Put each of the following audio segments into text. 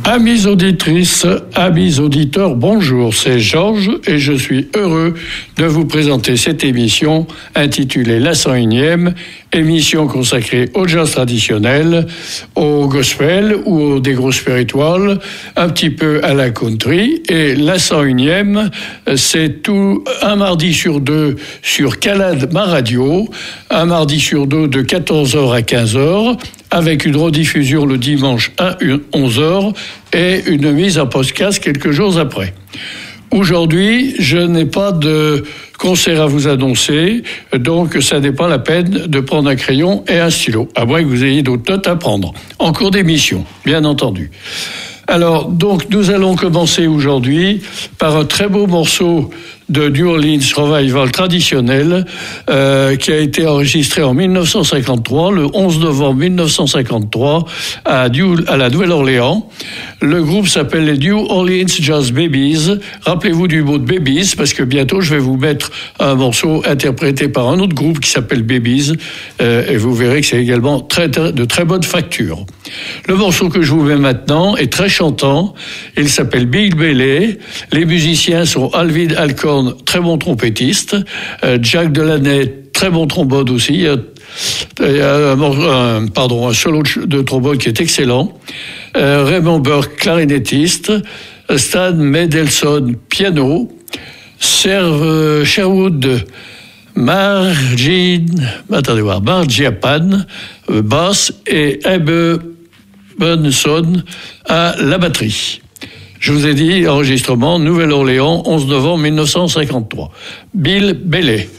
Amis auditrices, amis auditeurs, bonjour, c'est Georges et je suis heureux de vous présenter cette émission intitulée La 101e, émission consacrée au jazz traditionnel, au gospel ou au dégros spiritual, un petit peu à la country. Et la 101e, c'est tout un mardi sur deux sur Calade Ma Radio, un mardi sur deux de 14h à 15h, avec une rediffusion le dimanche à 11h et une mise en podcast quelques jours après. Aujourd'hui, je n'ai pas de concert à vous annoncer, donc ça n'est pas la peine de prendre un crayon et un stylo, à moins que vous ayez d'autres notes à prendre. En cours d'émission, bien entendu. Alors, donc, nous allons commencer aujourd'hui par un très beau morceau de New Orleans Revival traditionnel qui a été enregistré en 1953, le 11 novembre 1953 à la Nouvelle-Orléans. Le groupe s'appelle les New Orleans Jazz Babies. Rappelez-vous du mot de Babies, parce que bientôt je vais vous mettre un morceau interprété par un autre groupe qui s'appelle Babies, et vous verrez que c'est également de très bonne facture. Le morceau que je vous mets maintenant est très chantant. Il s'appelle Bill Bailey. Les musiciens sont Alvin Alcorn, très bon trompettiste, Jack Delaney, très bon trombone aussi. Il y a un solo de trombone qui est excellent. Raymond Burke, clarinettiste. Stan Mendelsohn, piano. Sherwood Margiapan, basse, et Ebbe Bunson à la batterie. Je vous ai dit, enregistrement Nouvelle-Orléans, 11 novembre 1953. Bill Bailey.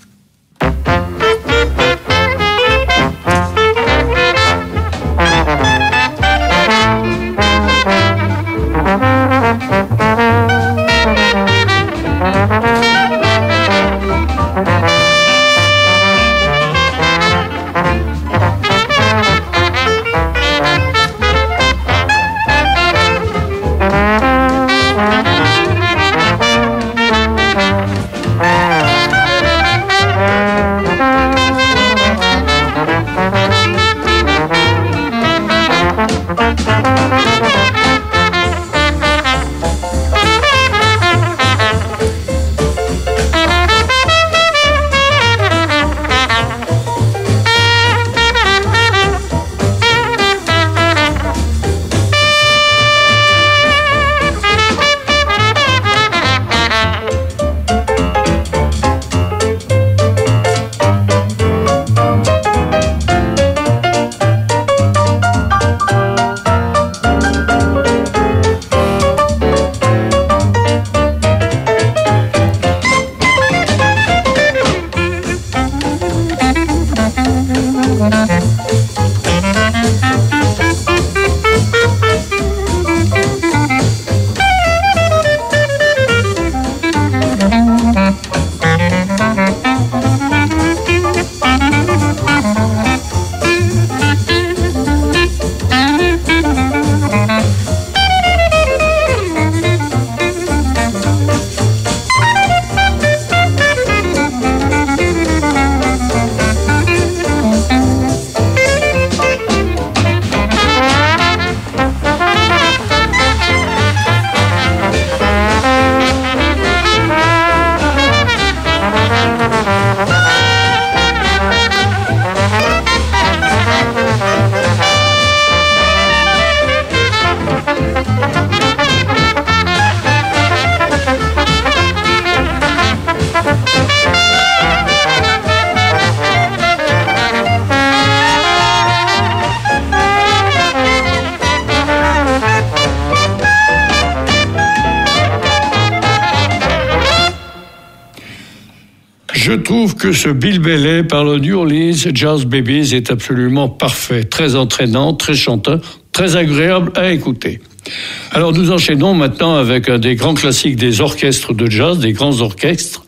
Je trouve que ce Bill Bailey par le New Orleans Jazz Babies est absolument parfait, très entraînant, très chanteur, très agréable à écouter. Alors nous enchaînons maintenant avec un des grands classiques des orchestres de jazz, des grands orchestres,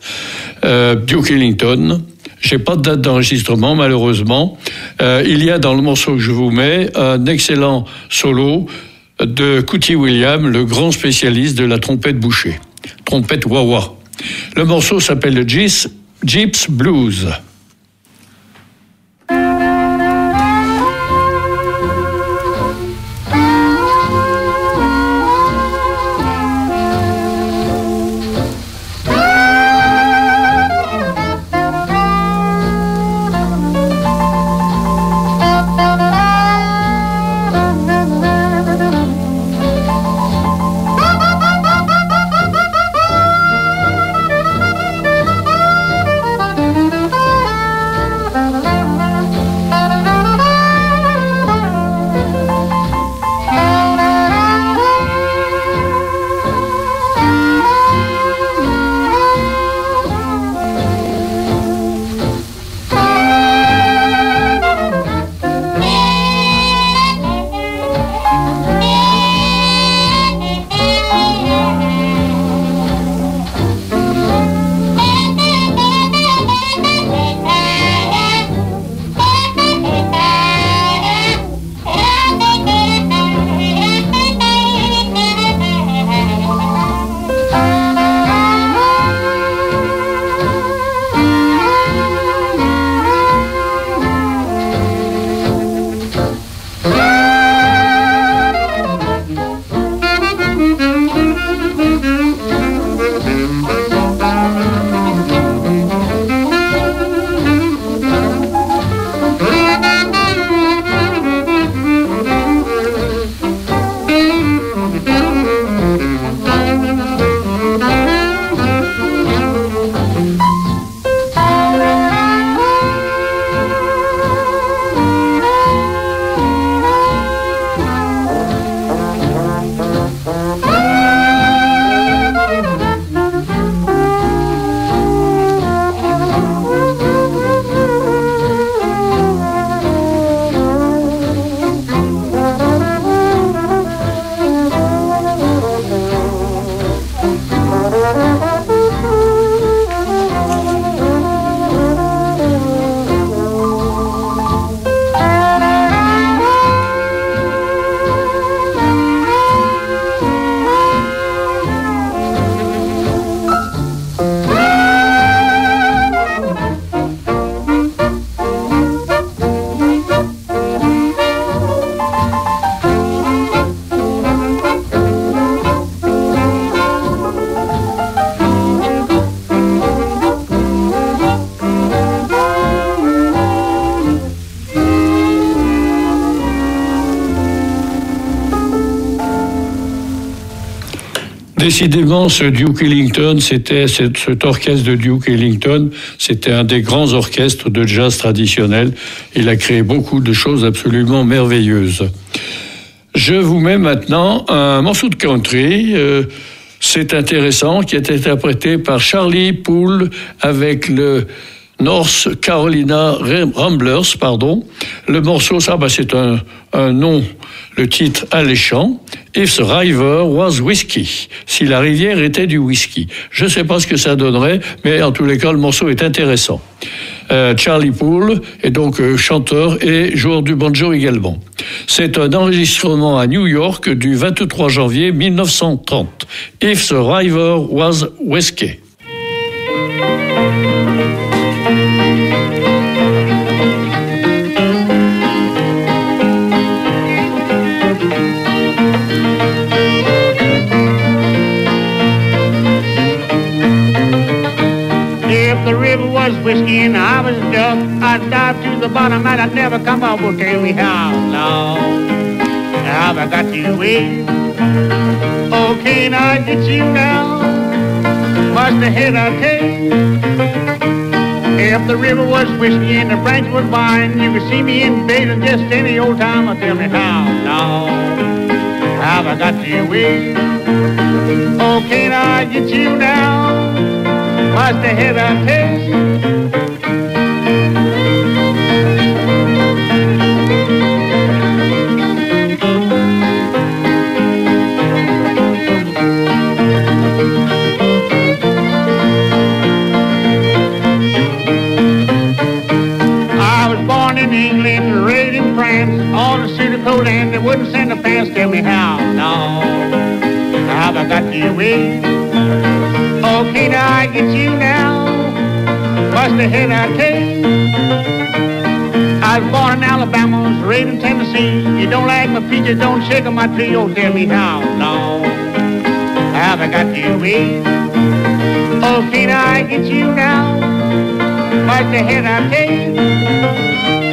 Duke Ellington. J'ai pas de date d'enregistrement malheureusement. Il y a dans le morceau que je vous mets un excellent solo de Cootie Williams, le grand spécialiste de la trompette bouchée, trompette wah-wah. Le morceau s'appelle le Gypsy Blues. Décidément, ce Duke Ellington, cet orchestre de Duke Ellington, c'était un des grands orchestres de jazz traditionnel. Il a créé beaucoup de choses absolument merveilleuses. Je vous mets maintenant un morceau de country. C'est intéressant, qui est interprété par Charlie Poole avec le North Carolina Ramblers, Le morceau, c'est un nom, le titre alléchant. If the river was whiskey. Si la rivière était du whisky. Je ne sais pas ce que ça donnerait, mais en tous les cas, le morceau est intéressant. Charlie Poole est donc chanteur et joueur du banjo également. C'est un enregistrement à New York du 23 janvier 1930. If the river was whiskey. Whiskey and I was duck, I'd dive to the bottom and I'd never come up. Well, tell me how long have I got to wait? Oh, can't I get you now? Must the head I take? If the river was whiskey and the branch was wine, you could see me in bed at just any old time. Oh, tell me how long have I got to wait? Oh, can't I get you now? Must the head I take? And they wouldn't send a pass. Tell me how long have I got to wait? Oh, can't I get you now? What's the head I take? I was born in Alabama, was raised in Tennessee. You don't like my peaches, don't shake on my tree. Oh, tell me how long have I got to wait? Oh, can't I get you now? What's the head I take?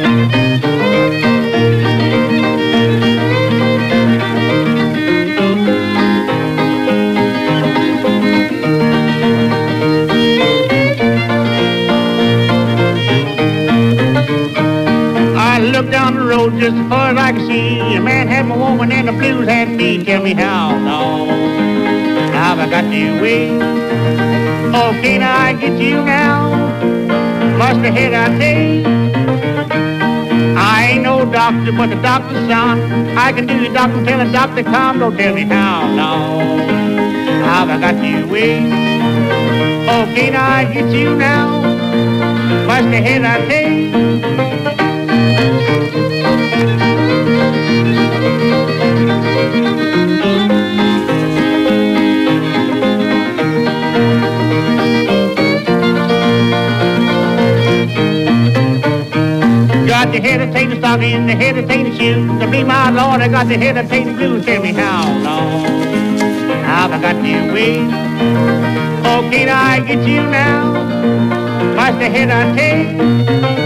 Look down the road just as far as I can see. A man had my woman and the blues had me. Tell me how long have I got to wait? Oh, can't I get you now? Must the head I take? I ain't no doctor, but the doctor's son. I can do the doctor till the doctor comes. Don't tell me how long have I got to wait? Oh, can't I get you now? Must the head I take? Got the hesitating stocking, the hesitating shoes. To be my Lord, I got the hesitating blues. Tell me how long have I got to wait? Oh, can't I get you now? What's the head I take?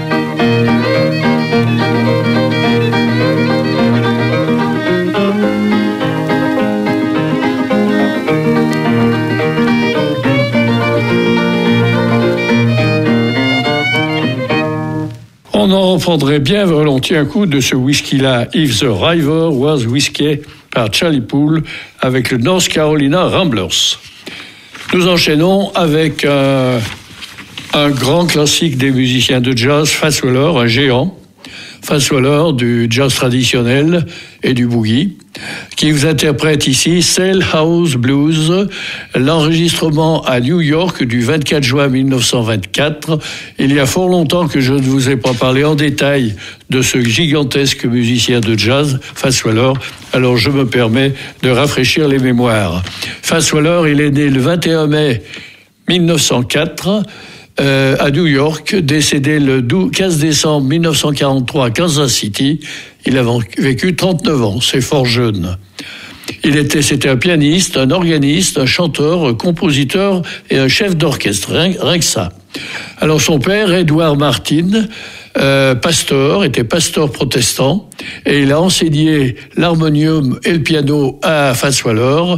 On en reprendrait bien volontiers un coup de ce whisky-là, If the River Was Whiskey, par Charlie Poole, avec le North Carolina Ramblers. Nous enchaînons avec un grand classique des musiciens de jazz, Fats Waller, un géant. Fats Waller du jazz traditionnel et du boogie, qui vous interprète ici Sail House Blues, l'enregistrement à New York du 24 juin 1924. Il y a fort longtemps que je ne vous ai pas parlé en détail de ce gigantesque musicien de jazz, Fats Waller, alors je me permets de rafraîchir les mémoires. Fats Waller, il est né le 21 mai 1904, à New York, décédé le 15 décembre 1943 à Kansas City. Il a vécu 39 ans, c'est fort jeune. C'était un pianiste, un organiste, un chanteur, un compositeur et un chef d'orchestre, rien que ça. Alors son père, Edward Martin, était pasteur protestant, et il a enseigné l'harmonium et le piano à Fats Waller.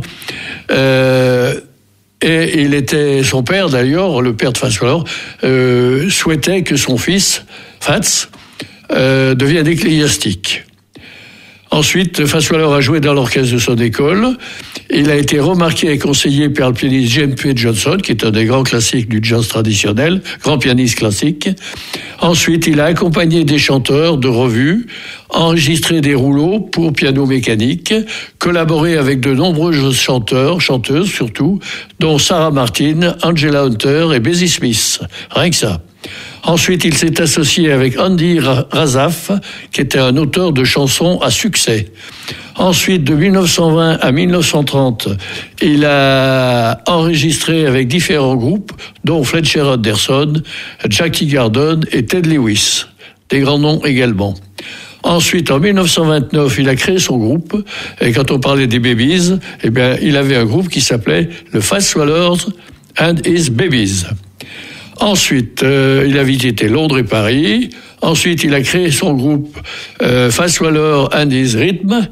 Et son père d'ailleurs, le père de Fats Waller, souhaitait que son fils, Fats, devienne ecclésiastique. Ensuite, Fats Waller a joué dans l'orchestre de son école. Il a été remarqué et conseillé par le pianiste James P. Johnson, qui est un des grands classiques du jazz traditionnel, grand pianiste classique. Ensuite, il a accompagné des chanteurs de revues, enregistré des rouleaux pour piano mécanique, collaboré avec de nombreux chanteuses surtout, dont Sarah Martin, Angela Hunter et Bessie Smith. Rien que ça. Ensuite, il s'est associé avec Andy Razaf, qui était un auteur de chansons à succès. Ensuite, de 1920 à 1930, il a enregistré avec différents groupes, dont Fletcher Henderson, Jackie Gardon et Ted Lewis. Des grands noms également. Ensuite, en 1929, il a créé son groupe. Et quand on parlait des Babies, eh bien, il avait un groupe qui s'appelait le Fats Waller and His Babies. Ensuite, il a visité Londres et Paris. Ensuite, il a créé son groupe Fats Waller and His Rhythm.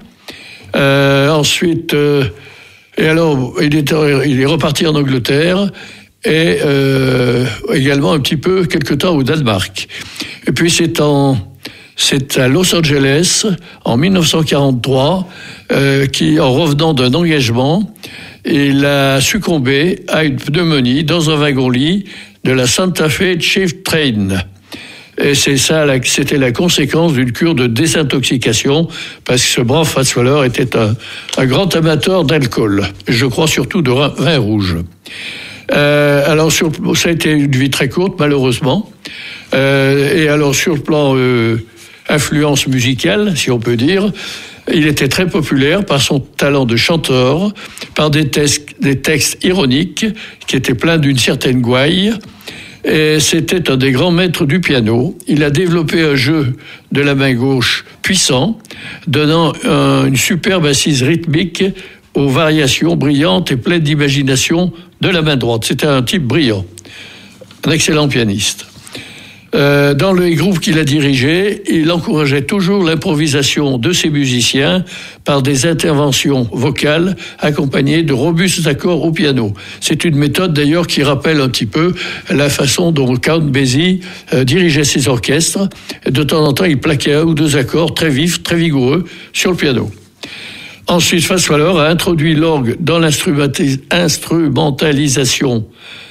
Ensuite, et alors, il est reparti en Angleterre et également un petit peu quelque temps au Danemark. Et puis c'est à Los Angeles en 1943 en revenant d'un engagement, il a succombé à une pneumonie dans un wagon-lit de la Santa Fe Chief Train. Et c'était la conséquence d'une cure de désintoxication, parce que ce brave Fats Waller était un grand amateur d'alcool, je crois surtout de vin rouge. Alors ça a été une vie très courte, malheureusement. Et alors sur le plan influence musicale, si on peut dire, il était très populaire par son talent de chanteur, par des textes ironiques qui étaient pleins d'une certaine gouaille. Et c'était un des grands maîtres du piano. Il a développé un jeu de la main gauche puissant, donnant une superbe assise rythmique aux variations brillantes et pleines d'imagination de la main droite. C'était un type brillant, un excellent pianiste. Dans les groupes qu'il a dirigés, il encourageait toujours l'improvisation de ses musiciens par des interventions vocales accompagnées de robustes accords au piano. C'est une méthode d'ailleurs qui rappelle un petit peu la façon dont Count Basie dirigeait ses orchestres. De temps en temps, il plaquait un ou deux accords très vifs, très vigoureux sur le piano. Ensuite, Fats Waller a introduit l'orgue dans l'instrumentation,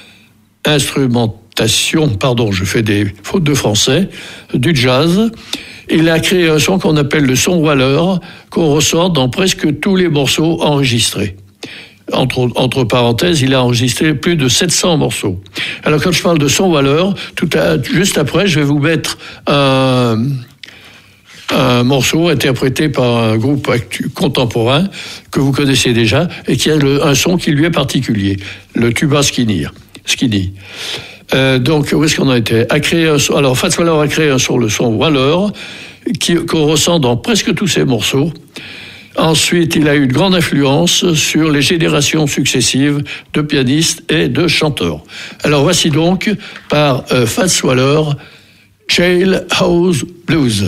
je fais des fautes de français, du jazz. Il a créé un son qu'on appelle le son Waller, qu'on ressort dans presque tous les morceaux enregistrés. Entre parenthèses, il a enregistré plus de 700 morceaux. Alors quand je parle de son Waller, juste après, je vais vous mettre un morceau interprété par un groupe contemporain que vous connaissez déjà et qui a un son qui lui est particulier, le tuba Skinny. Donc, où est-ce qu'on a été? Alors, Fats Waller a créé le son Waller, qu'on ressent dans presque tous ses morceaux. Ensuite, il a eu une grande influence sur les générations successives de pianistes et de chanteurs. Alors, voici donc, par Fats Waller, Jailhouse Blues.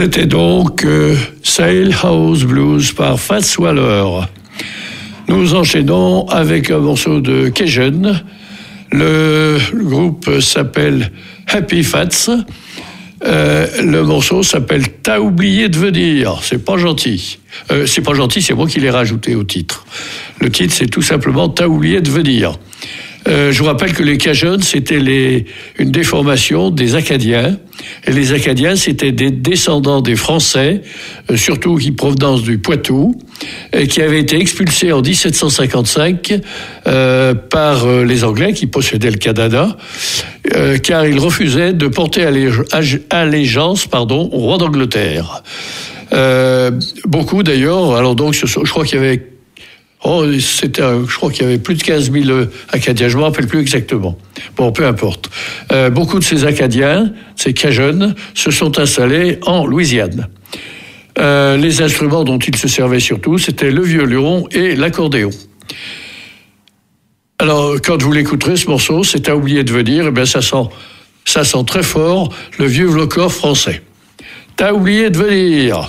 C'était donc Sail House Blues par Fats Waller. Nous enchaînons avec un morceau de Cajun. Le groupe s'appelle Happy Fats. Le morceau s'appelle « T'as oublié de venir ». C'est pas gentil. C'est pas gentil, c'est moi qui l'ai rajouté au titre. Le titre, c'est tout simplement « T'as oublié de venir ». Je vous rappelle que les Cajuns, c'était une déformation des Acadiens. Et les Acadiens, c'était des descendants des Français, surtout qui provenance du Poitou, et qui avaient été expulsés en 1755 par les Anglais qui possédaient le Canada, car ils refusaient de porter allégeance au roi d'Angleterre. Beaucoup d'ailleurs, alors donc, je crois qu'il y avait je crois qu'il y avait plus de 15 000 Acadiens, je ne me rappelle plus exactement. Bon, peu importe. Beaucoup de ces Acadiens, ces Cajuns, se sont installés en Louisiane. Les instruments dont ils se servaient surtout, c'était le violon et l'accordéon. Alors, quand vous l'écouterez, ce morceau, c'est à oublier de venir, eh bien, ça sent très fort le vieux vlocor français. T'as oublié de venir.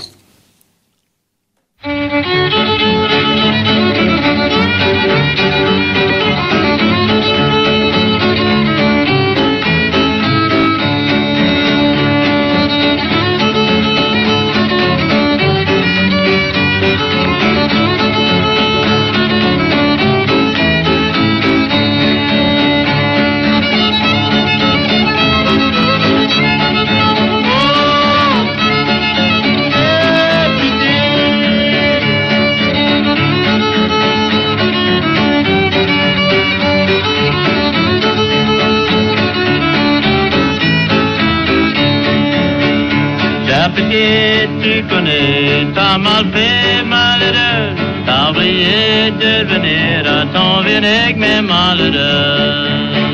Tu connais, t'as mal fait, malheureux, t'as oublié de venir à ton vinaigre, mais malheureux.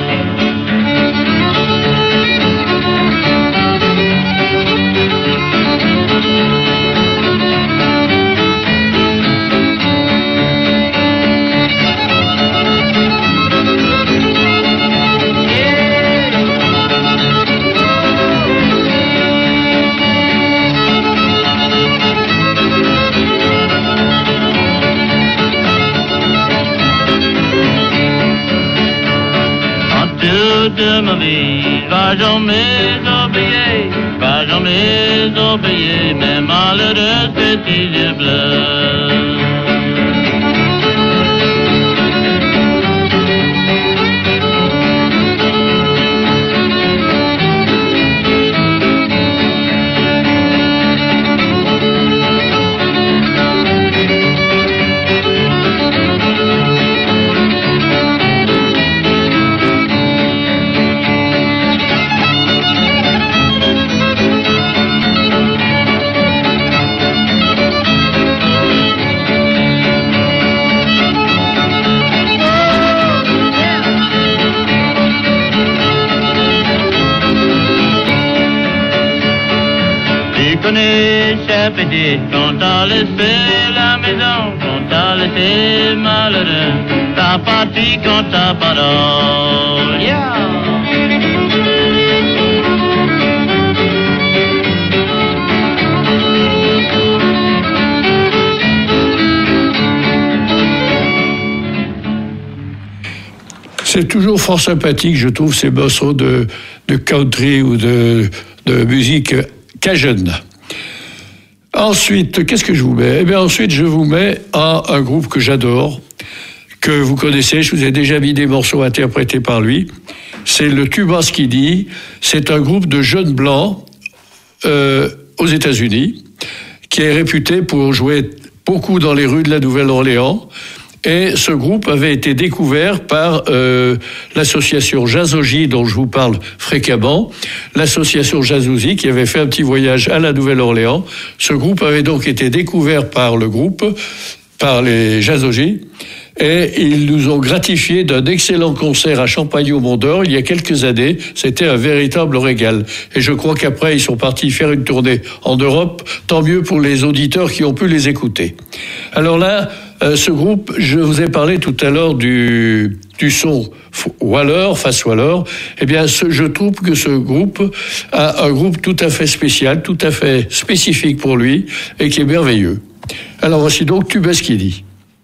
De ma vie, va jamais oublier, mais malheureux petit yeux bleus. Chef dit, quand t'as laissé la maison, quand t'as laissé malheureux, t'as parti quand t'as parole. Yeah. C'est toujours fort sympathique, je trouve, ces morceaux de country ou de musique cajun. Ensuite, qu'est-ce que je vous mets ? Eh bien, ensuite, je vous mets à un groupe que j'adore, que vous connaissez, je vous ai déjà mis des morceaux interprétés par lui. C'est le Tuba Skinny. C'est un groupe de jeunes blancs aux États-Unis, qui est réputé pour jouer beaucoup dans les rues de la Nouvelle-Orléans. Et ce groupe avait été découvert par l'association Jazzouzi, dont je vous parle fréquemment, l'association Jazzouzi qui avait fait un petit voyage à la Nouvelle-Orléans. Ce groupe avait donc été découvert par les Jazzouzi, et ils nous ont gratifié d'un excellent concert à Champagne-au-Mont-d'Or il y a quelques années. C'était un véritable régal. Et je crois qu'après, ils sont partis faire une tournée en Europe. Tant mieux pour les auditeurs qui ont pu les écouter. Alors là, Ce groupe, je vous ai parlé tout à l'heure du son Waller, Fats Waller. Eh bien, je trouve que ce groupe a un groupe tout à fait spécial, tout à fait spécifique pour lui et qui est merveilleux. Alors voici donc Tubaskini.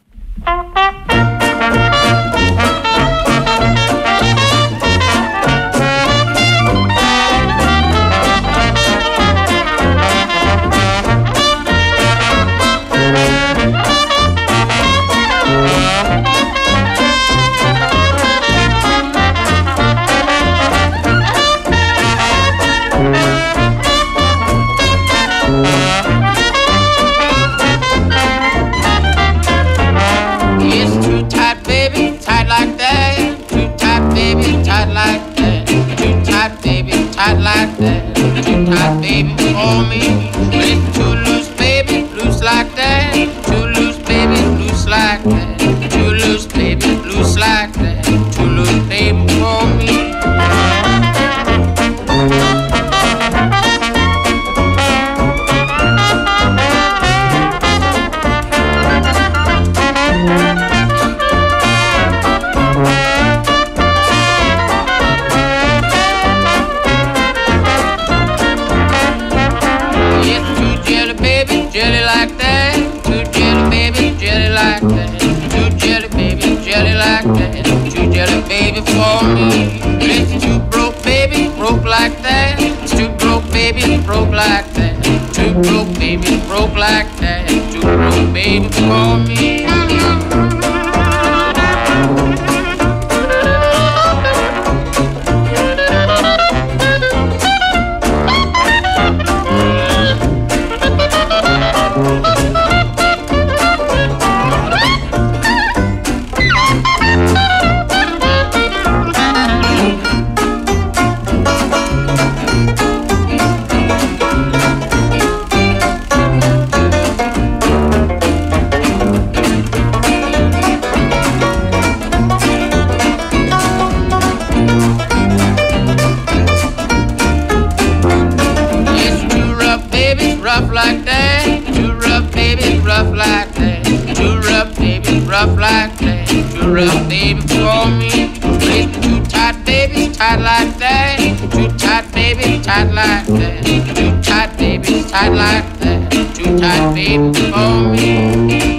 Tight like that, too tight, baby, for me. It's too loose, baby, loose like that. Too loose, baby, loose like that. Too loose, baby, loose like that. Too loose, baby, for me. Baby, for me. It's too broke, baby, broke like that. It's too broke, baby, broke like that. Too broke, baby, broke like that. Too broke, baby, for me. Rough like that, too rough, baby, rough like that. Too rough, baby, rough like that. Too rough, baby, for me. It's too tight, baby, tight like that. Too tight, baby, tight like that. Too tight, baby, tight like that. Too tight, baby, for me.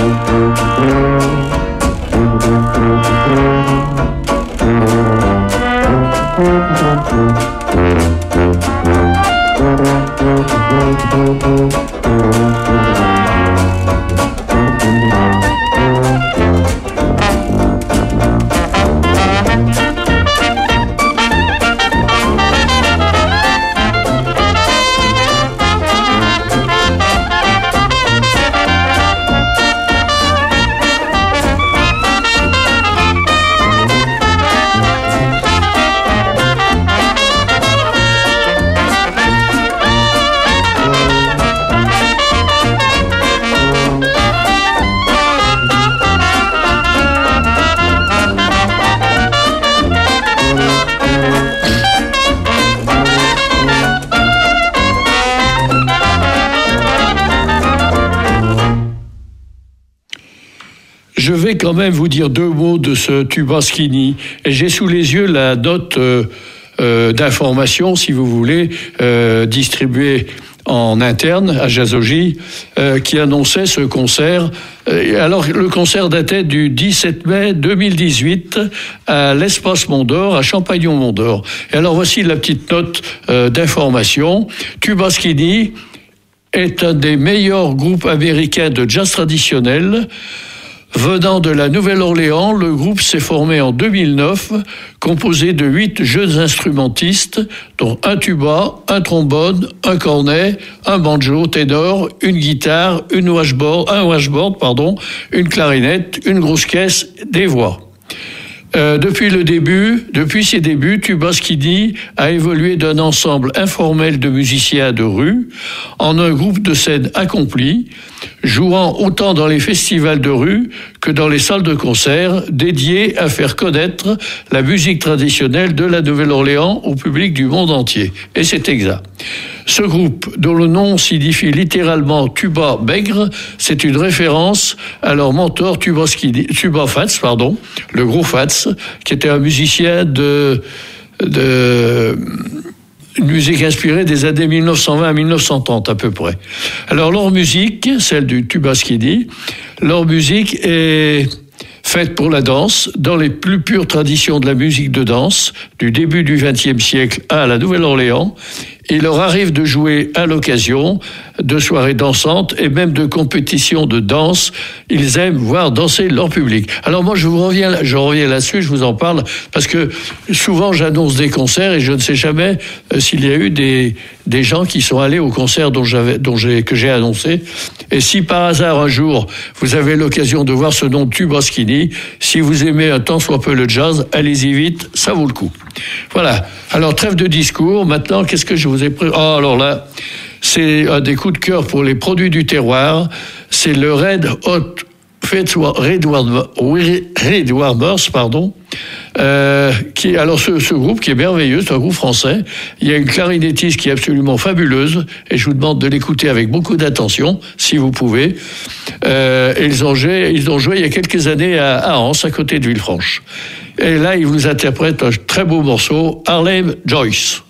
Je vais quand même vous dire deux mots de ce Tubaskini. Et j'ai sous les yeux la note d'information, si vous voulez, distribuée en interne à Jazzogy, qui annonçait ce concert. Alors, le concert datait du 17 mai 2018 à l'Espace Mont-d'Or, à Champagnon-Mont-d'Or. Et alors, voici la petite note d'information. Tubaskini est un des meilleurs groupes américains de jazz traditionnel. Venant de la Nouvelle-Orléans, le groupe s'est formé en 2009, composé de 8 jeunes instrumentistes, dont un tuba, un trombone, un cornet, un banjo ténor, une guitare, un washboard, une clarinette, une grosse caisse, des voix. Depuis ses débuts, Tubaskini a évolué d'un ensemble informel de musiciens de rue en un groupe de scène accompli, jouant autant dans les festivals de rue que dans les salles de concert dédiées à faire connaître la musique traditionnelle de la Nouvelle-Orléans au public du monde entier. Et c'est exact. Ce groupe, dont le nom signifie littéralement tuba maigre, c'est une référence à leur mentor Tuba Fats, le gros Fats, qui était un musicien une musique inspirée des années 1920 à 1930 à peu près. Alors leur musique, celle du tuba skinny, leur musique est faite pour la danse, dans les plus pures traditions de la musique de danse, du début du XXe siècle à la Nouvelle-Orléans. Il leur arrive de jouer à l'occasion de soirées dansantes et même de compétitions de danse. Ils aiment voir danser leur public. Alors moi, je reviens là-dessus, je vous en parle, parce que souvent j'annonce des concerts et je ne sais jamais s'il y a eu des gens qui sont allés au concert que j'ai annoncé. Et si par hasard un jour vous avez l'occasion de voir ce nom de Tuba Skinny, si vous aimez un tant soit peu le jazz, allez-y vite, ça vaut le coup. Voilà. Alors trêve de discours. Maintenant, qu'est-ce que je vous ai pris? Oh, alors là, c'est un des coups de cœur pour les produits du terroir. C'est le Red Hot Red Warmers, alors ce groupe qui est merveilleux, c'est un groupe français. Il y a une clarinettiste qui est absolument fabuleuse, et je vous demande de l'écouter avec beaucoup d'attention, si vous pouvez. Ils ont joué il y a quelques années à Anse, à côté de Villefranche. Et là, ils vous interprètent un très beau morceau, Harlem Joyce.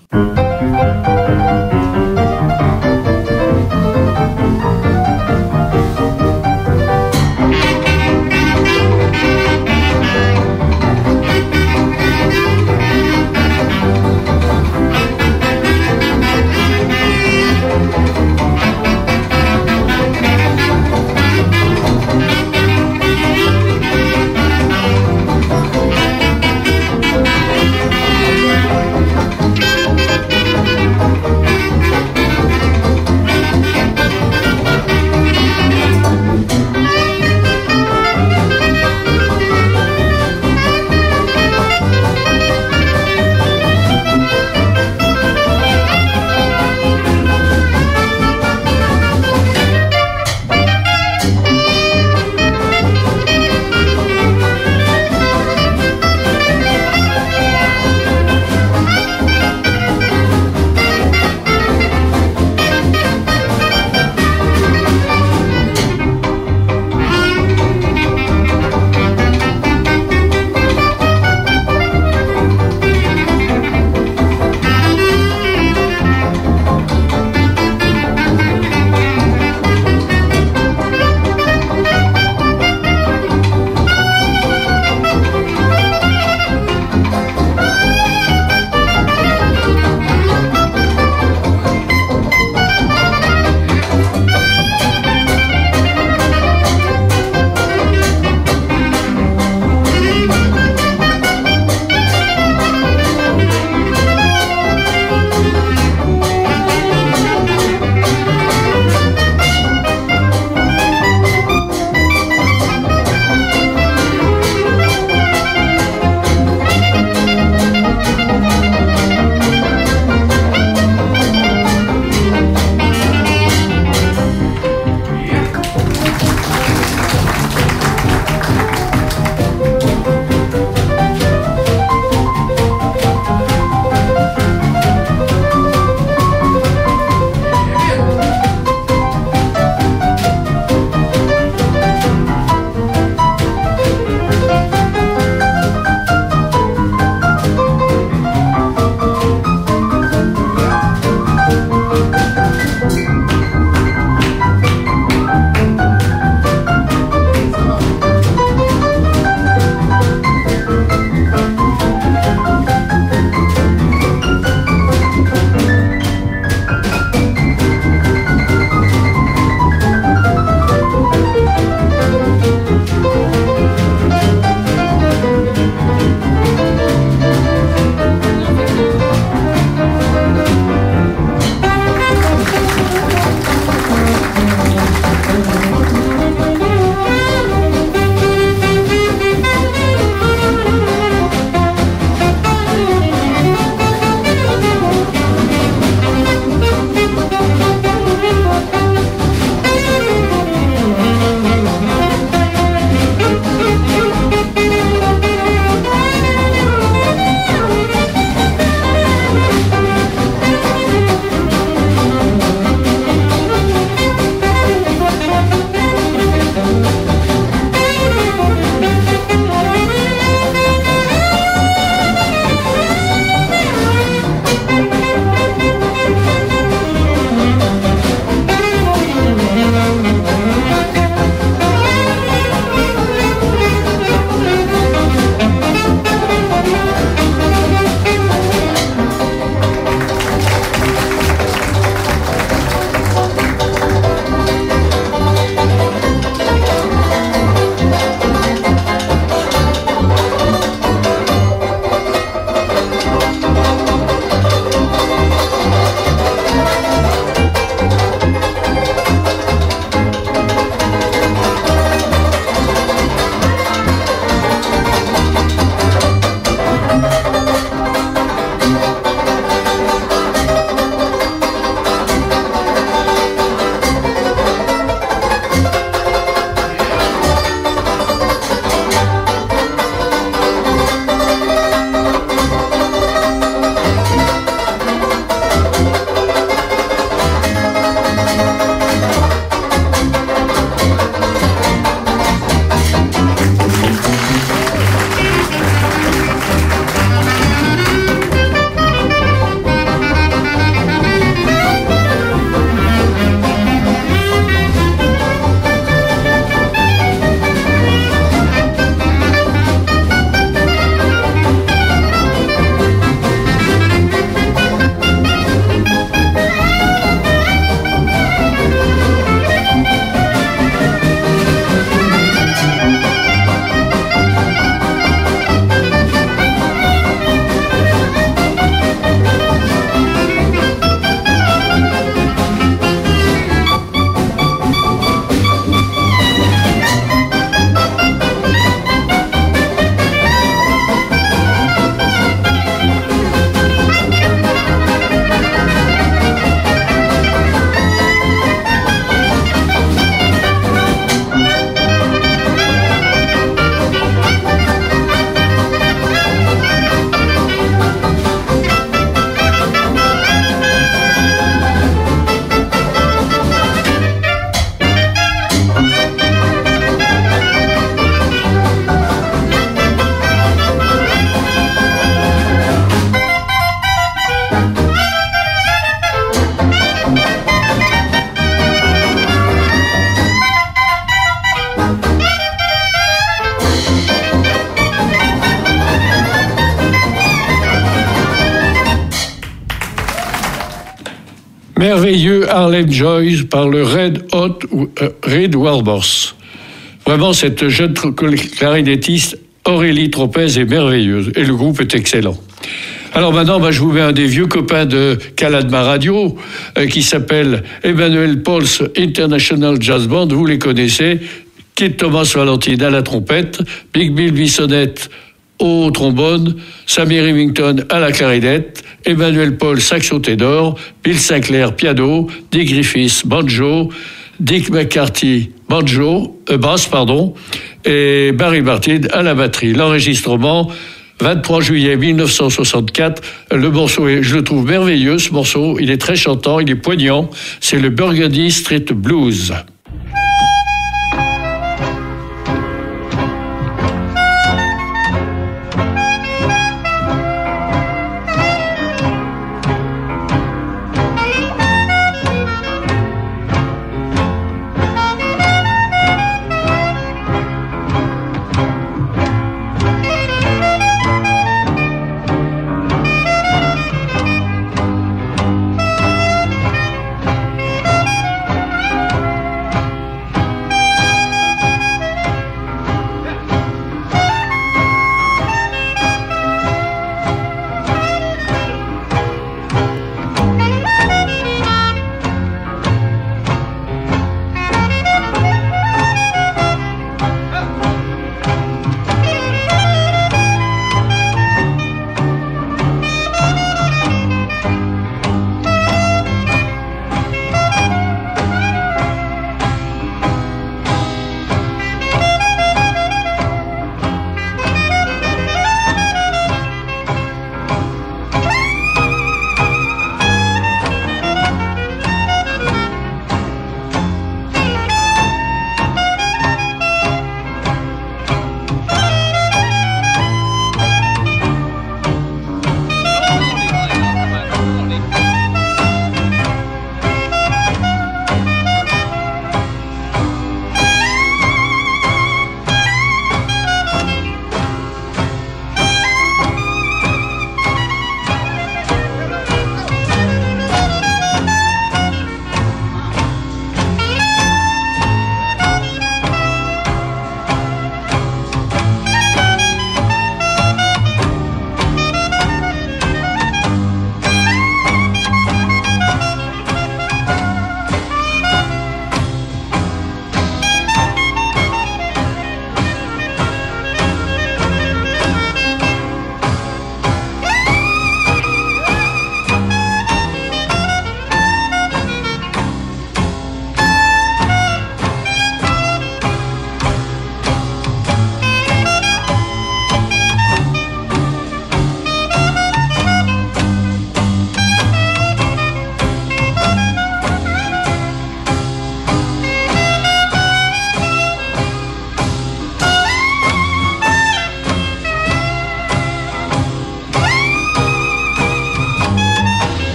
Merveilleux Harlem Joyce par le Red Walboss. Vraiment, cette jeune clarinettiste Aurélie Tropez est merveilleuse et le groupe est excellent. Alors maintenant, je vous mets un des vieux copains de Caladma Radio qui s'appelle Emmanuel Pauls International Jazz Band. Vous les connaissez. Kid Thomas Valentine à la trompette, Big Bill Bissonnette au trombone, Sammy Remington à la clarinette, Emmanuel Paul saxo ténor, Bill Sinclair piano, Dick Griffiths banjo, Dick McCarthy basse, et Barry Martin à la batterie. L'enregistrement 23 juillet 1964. Le morceau je le trouve merveilleux, ce morceau. Il est très chantant, il est poignant. C'est le Burgundy Street Blues.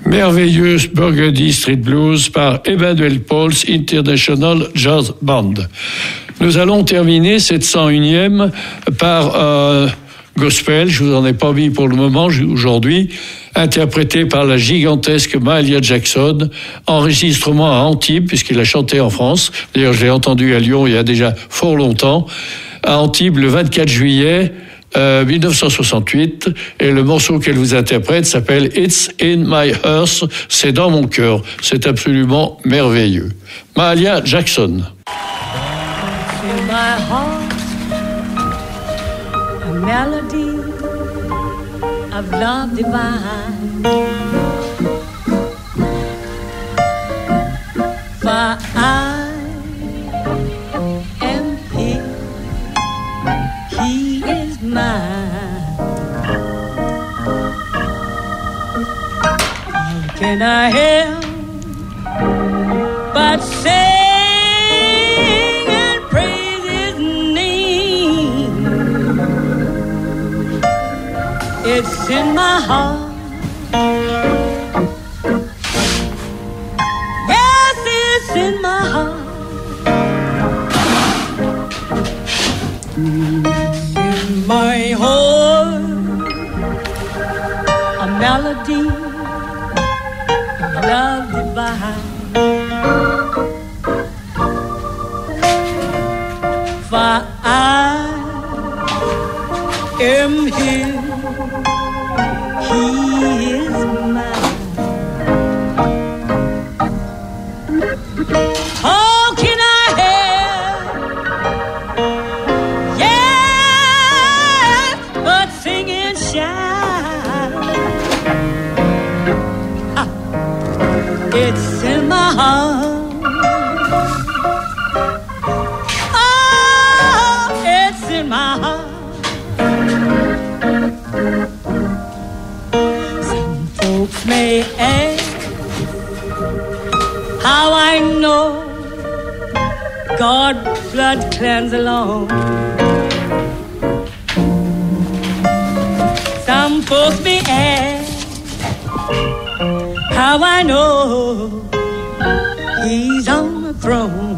Merveilleuse Burgundy Street Blues par Emmanuel Paul's International Jazz Band. Nous allons terminer cette 101e par gospel, je vous en ai pas mis pour le moment aujourd'hui, interprété par la gigantesque Mahalia Jackson, enregistrement à Antibes, puisqu'il a chanté en France. D'ailleurs, je l'ai entendu à Lyon il y a déjà fort longtemps. À Antibes, le 24 juillet 1968, et le morceau qu'elle vous interprète s'appelle It's in my heart, c'est dans mon cœur. C'est absolument merveilleux. Mahalia Jackson. In my heart, a melody of love divine. For I am His, He is mine. How can I help but say? It's in my heart. Yes, it's in my heart. In my heart, a melody of love divine. For I am His. He is mine. How can I help? Yes, but sing and shout. It's in my heart. Oh, it's in my heart. May ask how I know God's blood cleanse alone. Some folks may ask how I know He's on the throne.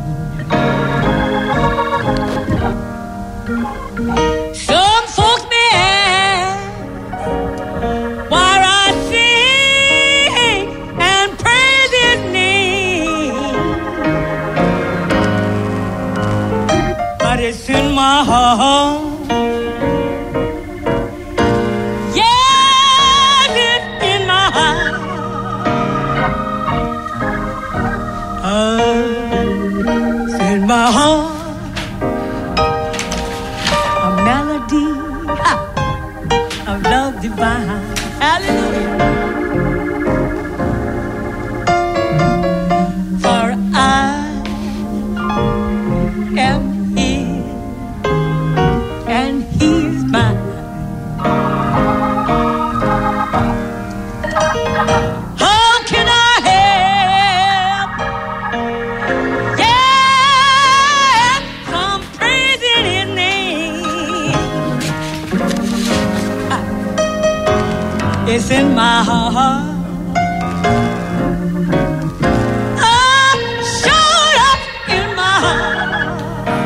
Some folks may ask why I sing and praise His name, but it's in my heart. Yes, it's in my heart. It's in my heart. A melody of love divine. Hallelujah. For I am His and He's mine. How can I help? Yeah, from praising His name. It's in my heart. Oh, showed up in my heart.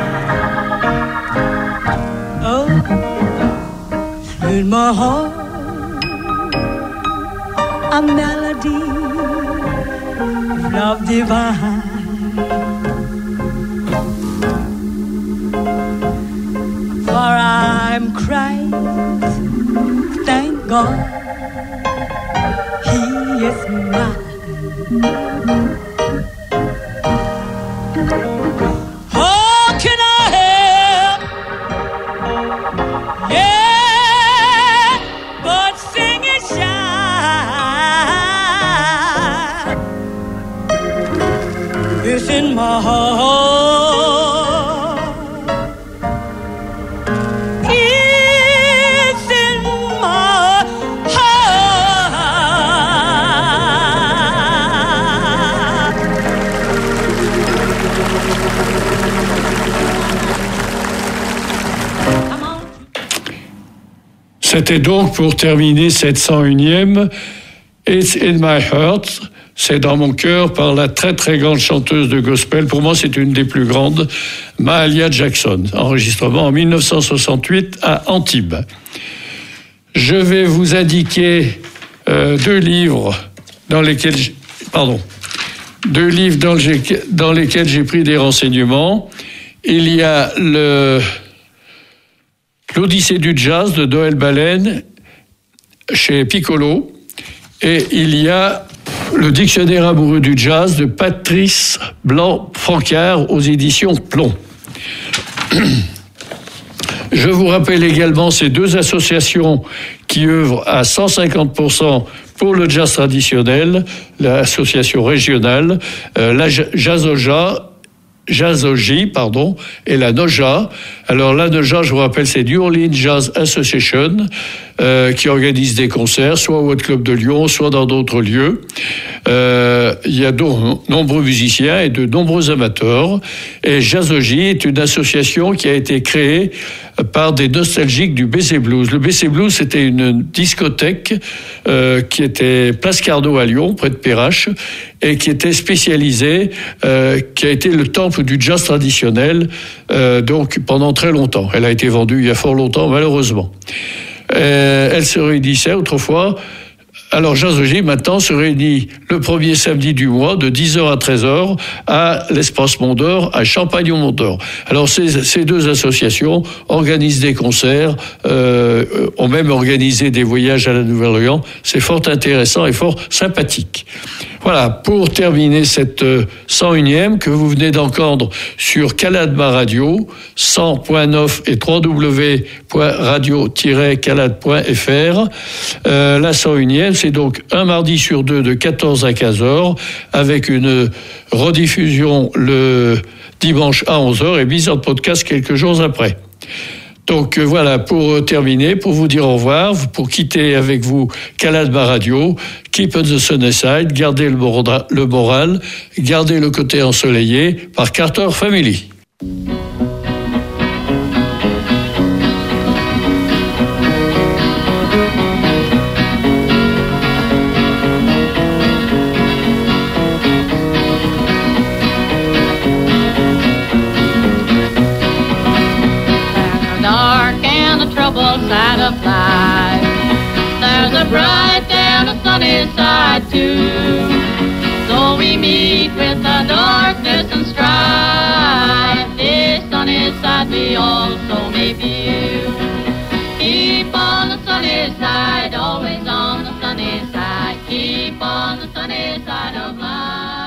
Oh, in my heart, a melody of love divine. For I'm Christ, thank God. He is mine. How can I help? Yeah, but sing and shout. It's in my heart. It's in my heart. Come on. C'était donc pour terminer cette 101e It's in my heart, c'est dans mon cœur par la très très grande chanteuse de gospel. Pour moi, c'est une des plus grandes, Mahalia Jackson. Enregistrement en 1968 à Antibes. Je vais vous indiquer deux livres dans lesquels j'ai pris des renseignements. Il y a l'Odyssée du jazz de Noël Baleine chez Piccolo, et il y a le Dictionnaire amoureux du jazz de Patrice Blanc-Francard aux éditions Plomb. Je vous rappelle également ces deux associations qui œuvrent à 150% pour le jazz traditionnel, l'association régionale, la Jazzogy, et la NOJA. Alors la NOJA, je vous rappelle, c'est New Orleans Jazz Association, qui organise des concerts, soit au Hot Club de Lyon, soit dans d'autres lieux. Il y a de nombreux musiciens et de nombreux amateurs. Et Jazzogy est une association qui a été créée par des nostalgiques du BC Blues. Le BC Blues, c'était une discothèque qui était Place Carnot à Lyon, près de Perrache, et qui était spécialisée, qui a été le temple du jazz traditionnel, donc pendant très longtemps. Elle a été vendue il y a fort longtemps, malheureusement. Elle se réunissait autrefois. Alors, Jazzogy, maintenant, se réunit le premier samedi du mois, de 10h à 13h, à l'Espace Mondor, à Champagne-au-Mont-d'Or. Alors, ces deux associations organisent des concerts, ont même organisé des voyages à la Nouvelle-Orléans. C'est fort intéressant et fort sympathique. Voilà, pour terminer cette 101e que vous venez d'entendre sur Caladma Radio, 100.9 et www.radio-calad.fr. La 101e, c'est donc un mardi sur deux de 14 à 15h, avec une rediffusion le dimanche à 11h et mise en podcast quelques jours après. Donc voilà, pour terminer, pour vous dire au revoir, pour quitter avec vous Caladma Radio, Keep on the Sunny Side, gardez le moral, gardez le côté ensoleillé par Carter Family. Side of life, there's a bright and a sunny side too. So we meet with the darkness and strife. This sunny side we also may view. Keep on the sunny side, always on the sunny side. Keep on the sunny side of life.